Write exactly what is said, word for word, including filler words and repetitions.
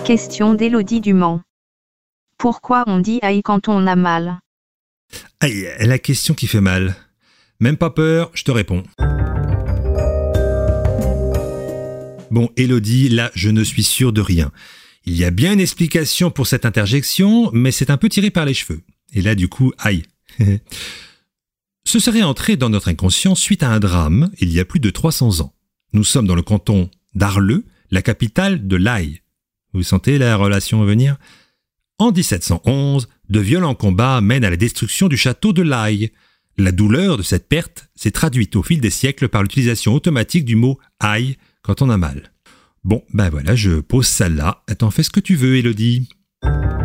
Question d'Élodie Dumont. Pourquoi on dit aïe quand on a mal? Aïe, la question qui fait mal. Même pas peur, je te réponds. Bon, Élodie, là, je ne suis sûr de rien. Il y a bien une explication pour cette interjection, mais c'est un peu tiré par les cheveux. Et là, du coup, aïe. Ce serait entré dans notre inconscient suite à un drame, il y a plus de trois cents ans. Nous sommes dans le canton d'Arleux, la capitale de l'Aï. Vous sentez la relation à venir? En dix-sept cent onze, de violents combats mènent à la destruction du château de l'Aï. La douleur de cette perte s'est traduite au fil des siècles par l'utilisation automatique du mot « aïe » quand on a mal. Bon, ben voilà, je pose ça là. T'en fais ce que tu veux, Élodie.